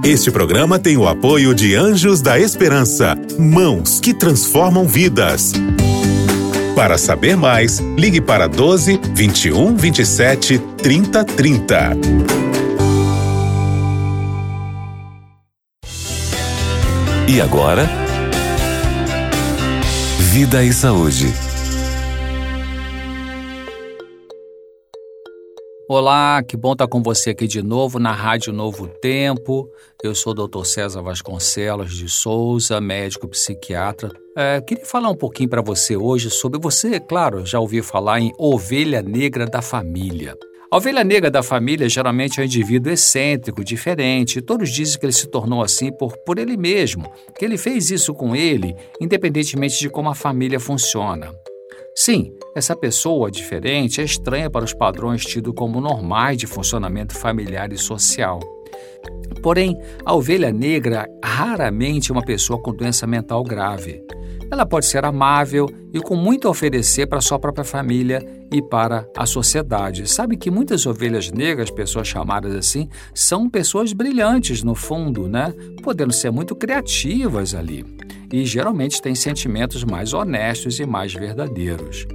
Este programa tem o apoio de Anjos da Esperança, mãos que transformam vidas. Para saber mais, ligue para 12 21 27 30 30. E agora, Vida e Saúde. Olá, que bom estar com você aqui de novo na Rádio Novo Tempo. Eu sou o Dr. César Vasconcelos de Souza, médico psiquiatra. Queria falar um pouquinho para você hoje sobre você, claro, já ouviu falar em ovelha negra da família. A ovelha negra da família geralmente é um indivíduo excêntrico, diferente. Todos dizem que ele se tornou assim por ele mesmo, que ele fez isso com ele, independentemente de como a família funciona. Sim, essa pessoa diferente é estranha para os padrões tidos como normais de funcionamento familiar e social. Porém, a ovelha negra raramente é uma pessoa com doença mental grave. Ela pode ser amável e com muito a oferecer para a sua própria família e para a sociedade. Sabe que muitas ovelhas negras, pessoas chamadas assim, são pessoas brilhantes no fundo, né? Podendo ser muito criativas ali. E geralmente têm sentimentos mais honestos e mais verdadeiros.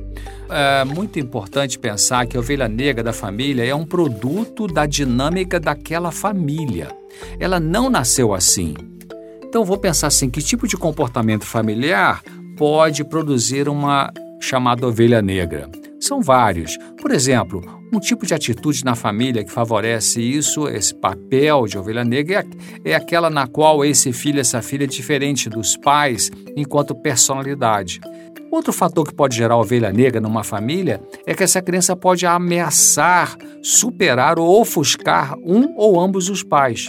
É muito importante pensar que a ovelha negra da família é um produto da dinâmica daquela família. Ela não nasceu assim. Então, vou pensar assim, que tipo de comportamento familiar pode produzir uma chamada ovelha negra? São vários. Por exemplo, um tipo de atitude na família que favorece isso, esse papel de ovelha negra, é aquela na qual esse filho, essa filha é diferente dos pais enquanto personalidade. Outro fator que pode gerar ovelha negra numa família é que essa criança pode ameaçar, superar ou ofuscar um ou ambos os pais.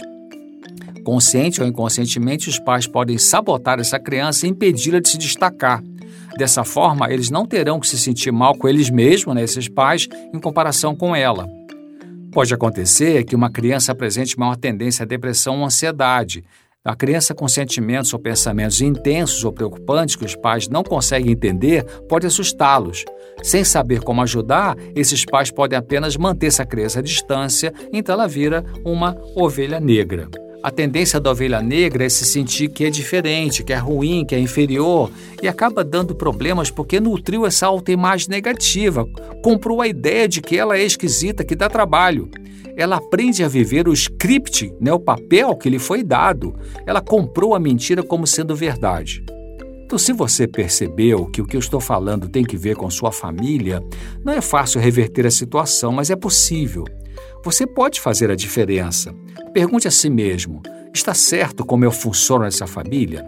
Consciente ou inconscientemente, os pais podem sabotar essa criança e impedi-la de se destacar. Dessa forma, eles não terão que se sentir mal com eles mesmos, esses pais, em comparação com ela. Pode acontecer que uma criança apresente maior tendência à depressão ou ansiedade. A criança com sentimentos ou pensamentos intensos ou preocupantes que os pais não conseguem entender pode assustá-los. Sem saber como ajudar, esses pais podem apenas manter essa criança à distância, então ela vira uma ovelha negra. A tendência da ovelha negra é se sentir que é diferente, que é ruim, que é inferior e acaba dando problemas porque nutriu essa autoimagem negativa, comprou a ideia de que ela é esquisita, que dá trabalho. Ela aprende a viver o script, o papel que lhe foi dado. Ela comprou a mentira como sendo verdade. Então, se você percebeu que o que eu estou falando tem que ver com sua família, não é fácil reverter a situação, mas é possível. Você pode fazer a diferença. Pergunte a si mesmo, está certo como eu funciono nessa família?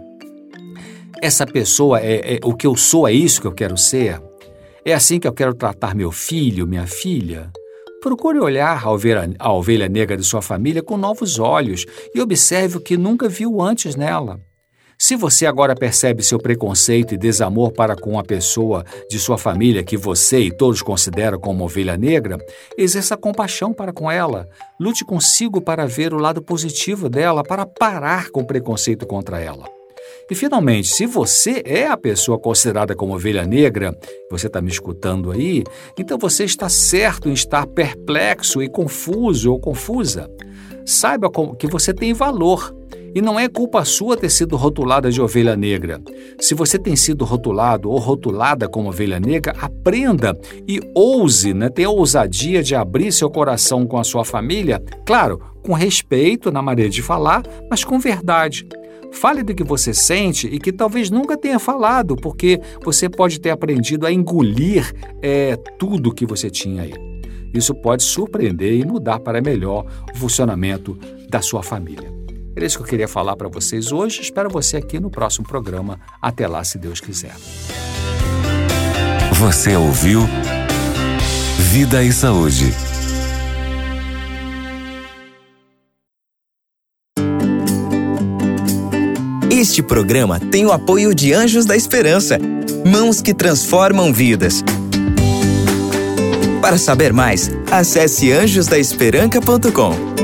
Essa pessoa o que eu sou, é isso que eu quero ser? É assim que eu quero tratar meu filho, minha filha? Procure olhar a ovelha negra de sua família com novos olhos e observe o que nunca viu antes nela. Se você agora percebe seu preconceito e desamor para com a pessoa de sua família que você e todos consideram como ovelha negra, exerça compaixão para com ela. Lute consigo para ver o lado positivo dela, para parar com o preconceito contra ela. E, finalmente, se você é a pessoa considerada como ovelha negra, você está me escutando aí, então você está certo em estar perplexo e confuso ou confusa. Saiba que você tem valor. E não é culpa sua ter sido rotulada de ovelha negra. Se você tem sido rotulado ou rotulada como ovelha negra, aprenda e ouse, tenha a ousadia de abrir seu coração com a sua família, claro, com respeito na maneira de falar, mas com verdade. Fale do que você sente e que talvez nunca tenha falado, porque você pode ter aprendido a engolir tudo que você tinha aí. Isso pode surpreender e mudar para melhor o funcionamento da sua família. Era isso que eu queria falar para vocês hoje. Espero você aqui no próximo programa. Até lá, se Deus quiser. Você ouviu Vida e Saúde. Este programa tem o apoio de Anjos da Esperança, mãos que transformam vidas. Para saber mais, acesse anjosdaesperanca.com.